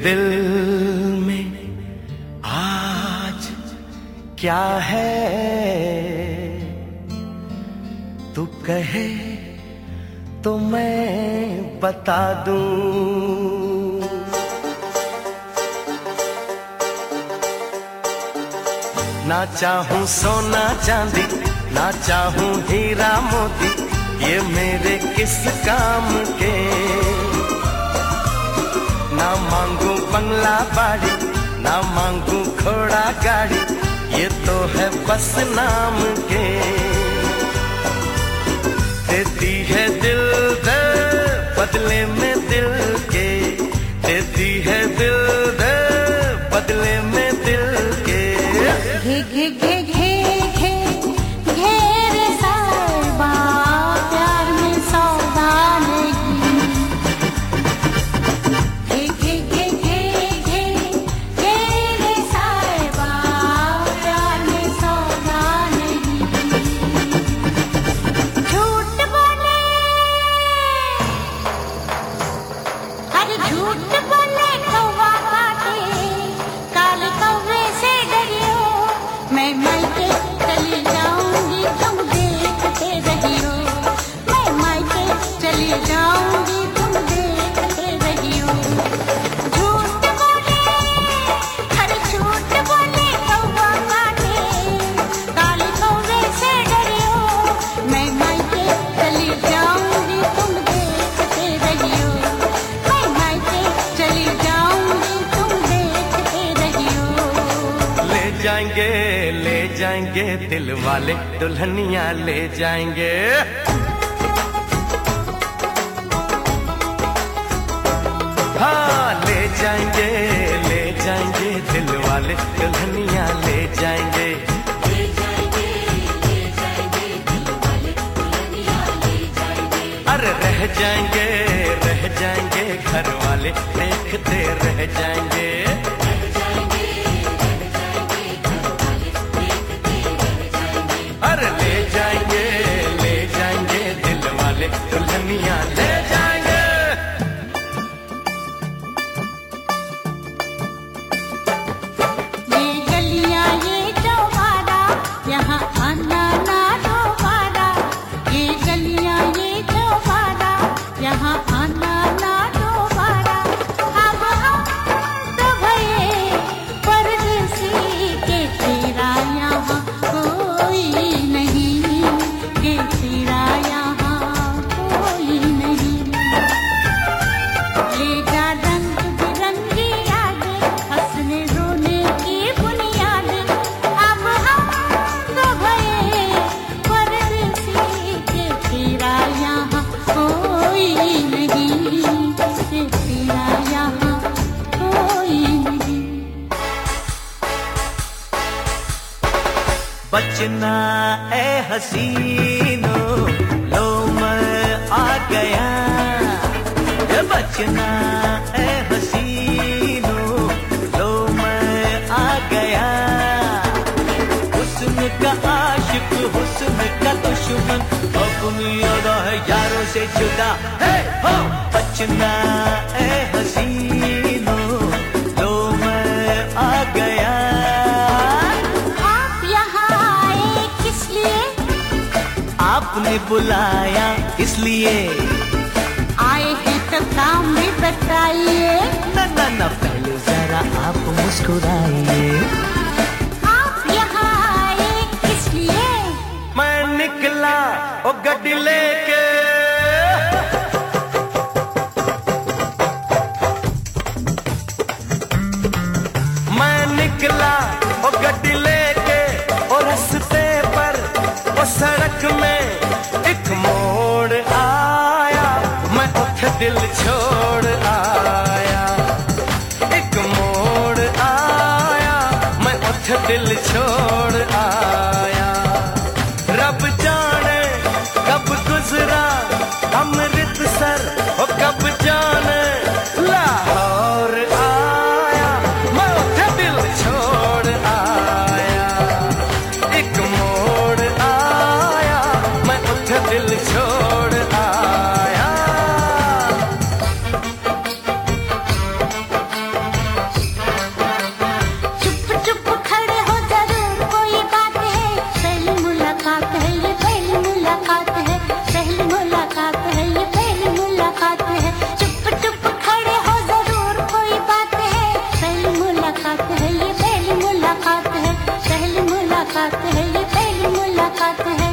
दिल में आज क्या है, तू कहे तो मैं बता दूं। ना चाहूं सोना चांदी, ना चाहूं हीरा मोती, ये मेरे किस काम के। ना मांगू बंगला बाड़ी, ना मांगू घोड़ा गाड़ी, ये तो है बस नाम के। देती है दिल दे बदले में दिल के, देती है दिल दे बदले में दिल के। घे घे घे घे घे घेरे साहिबा, प्यार में सौदा नहीं। घे घे घे घे घे घेरे साहिबा, प्यार में सौदा नहीं। झूठ बोले, अरे झूठ बोले कौवा काटे, काले कौवे से डरियो। मैं मायके चली जाऊंगी, तुम देखते रहियो। मैं मायके चली जाऊंगी, तुम देखते रहियो। झूठ बोले, अरे झूठ बोले कौवा काटे, काले कौवे से डरियो। मैं मायके चली जाऊंगी, तुम देखते रहियो। मैं मायके चली जाऊंगी, तुम देखते रहियो। ले जाएंगे दिल वाले, दुल्हनिया ले जाएंगे। हाँ ले जाएंगे दिल वाले, दुल्हनिया ले जाएंगे। अरे रह जाएंगे घर वाले, देखते रह जाएंगे। अरे ले जाएंगे दिल वाले, दुल्हनिया ले जाएंगे। ये गलियां ये चौबारा, यहाँ आना ना दोबारा। ये गलियां ये चौबारा, यहाँ आना ना दोबारा। अब हम तो भये परदेसी के, तेरा यहाँ कोई नहीं, के तेरा यहाँ कोई नहीं। ले जा रंग बिरंगी यादें, हंसने रोने की बुनियादें। अब हम तो भये परदेसी के, तेरा यहाँ कोई नहीं, के तेरा यहाँ कोई नहीं। बचना ए हसीनो, लो मैं आ गया। ये बचना ए हसीनो, लो मैं आ गया। हुस्न का आशिक, हुस्न का दुश्मन, अपनी अदा है यारों से जुदा। हे हो बचना ए हसीनो, लो मैं आ गया। आप यहाँ आए किस लिए? आपने बुलाया इसलिए। आए हैं तो काम भी बताइए। ना पहले जरा आप मुस्कुराइए। आप यहाँ आए किस लिए? मैं निकला ओ गड्डी लेके, मैं निकला ओ गड्डी लेके। और रास्ते पर ओ सड़क में एक मोड़ आया, मैं उठ दिल छोड़ आया। एक मोड़ आया, मैं उठ दिल छोड़ आया। रब जाने कब गुजरा अमृतसर, ओ कब जाने लाहौर आया, मैं उठ दिल छोड़ आया। एक मोड़ आया, मुलाकात है, ये पहली मुलाकात है।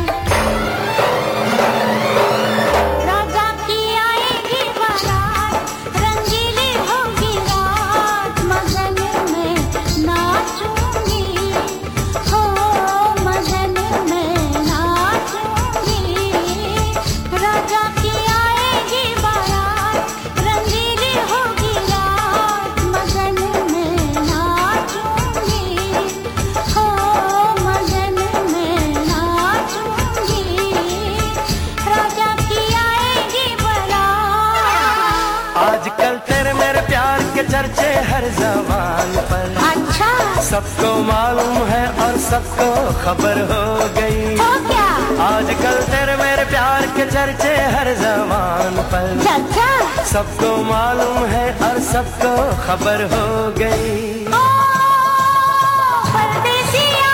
राजा की आएगी बारात, रंगीली होगी रात, मगन में नाचूंगी, हो मगन में नाचूंगी। राजा की आएगी बारात, रंगीली होगी रात, मगन में नाचूंगी, हो मगन में नाचूंगी। राजा की आएगी बारात। आजकल तेरे मेरे प्यार के चर्चे हर जबान पर, अच्छा सबको मालूम है और सबको खबर हो गई। हो क्या? आजकल तेरे मेरे प्यार के चर्चे हर जबान पर, चाचा सबको मालूम है और सबको खबर हो गई। ओ परदेसिया,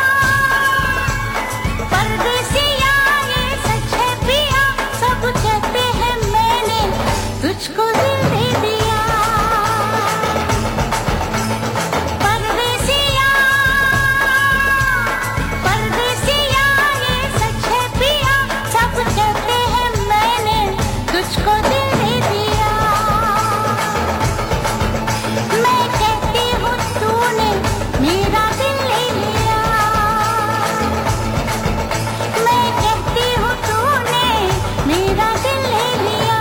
परदेसिया ये सच है पिया, सब कहते हैं मैंने तुझको दिल दे दिया। परदेसिया, परदेसिया ये सच है पिया, सब कहते हैं मैंने तुझको दिल दे दिया। मैं कहती हूँ तूने मेरा दिल ले लिया, मैं कहती हूँ तूने मेरा दिल ले लिया।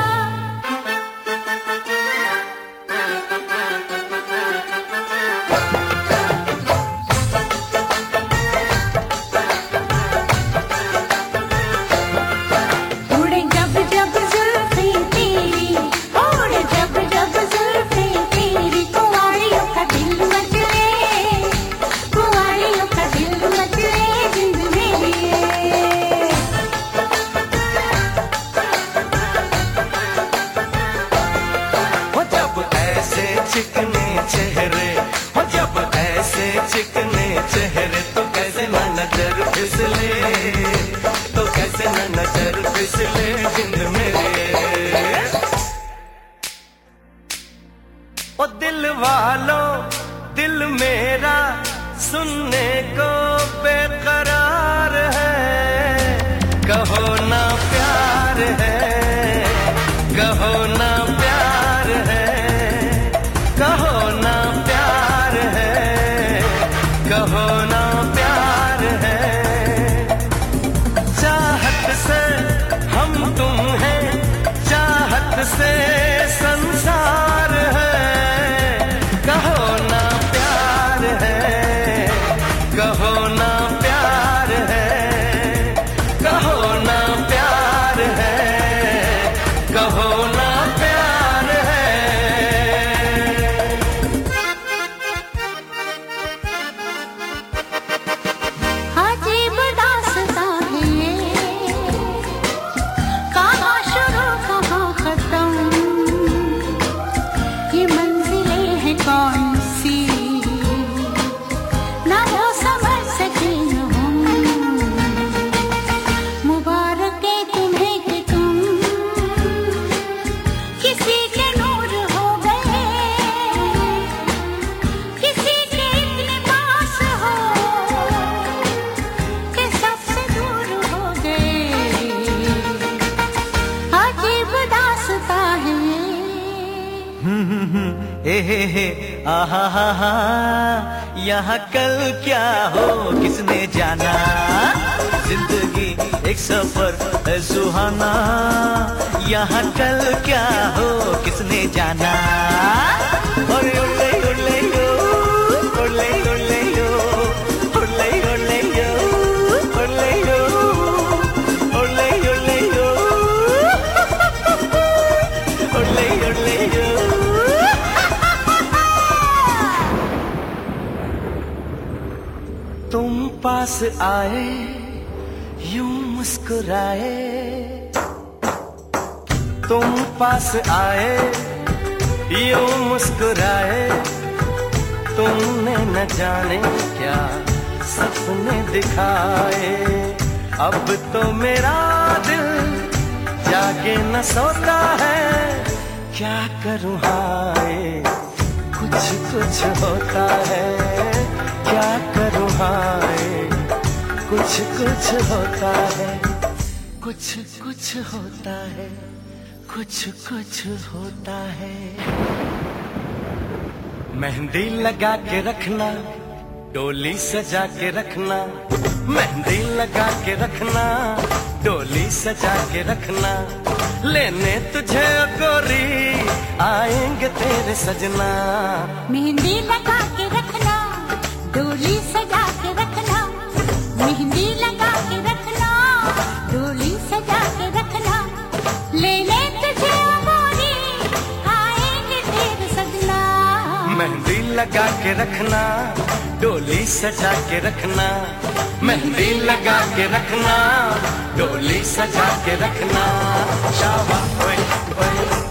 उड़े जब जब जुल्फे तेरी, उड़े जब जब जुल्फे तेरी, कुंवारियों का दिल मचले, कुंवारियों का दिल मचले जिंद मेरी। हो जब ऐसे चिकने चेहरे, हो जब ऐसे चिकने चेहरे, तो कैसे न नजर फिसले, तो कैसे न नजर फिसले जिंद मेरे। ओ दिल वालों दिल मेरा सुनने को बेकरार है, कहो ना प्यार है, कहो ना प्यार है, कहो ना प्यार है, कहो ना प्यार है। चाहत से हम तुम हैं, चाहत से संसार है, कहो ना प्यार है, कहो ना प्यार है, कहो ना प्यार है, कहो ना प्यार है। अजीब दास्तां है ये, कहाँ शुरू कहाँ खत्म, ये मंजिलें हैं कौन सी, ना तो समझ सके न हम। मुबारक है तुम्हें कि तुम किसी के नूर हो गए, किसी के इतने पास हो कि सबसे दूर हो गए। अजीब दास्तां है ये। हे आहा हा हा, यहाँ कल क्या हो किसने जाना, जिंदगी एक सफर है सुहाना, यहाँ कल क्या हो किसने जाना। ओले ओले ओले यो, ओले ओले यो, ओले ओले यो, ओले यो, ओले ओले यो, ओले ओले यो। तुम पास आए यूं मुस्कुराए, तुम पास आए यूं मुस्कुराए, तुमने न जाने क्या सपने दिखाए। अब तो मेरा दिल जागे न सोता है, क्या करूँ हाय कुछ कुछ होता है, क्या करूँ हाय कुछ कुछ होता है, कुछ कुछ होता है, कुछ कुछ होता है। मेहंदी लगा के रखना, डोली सजा के रखना, मेहंदी लगा के रखना, डोली सजा के रखना, लेने तुझे गोरी आएंगे तेरे सजना। मेहंदी लगा के रखना, डोली सजा के रखना, मेहंदी लगा के रखना, डोली सजा के रखना, लेने तुझे गोरी आएंगे तेरे सजना। मेहंदी लगा के रखना, डोली सजा के रखना, मेहंदी लगा के रखना, डोली सजा के रखना। शाबाश ओए ओए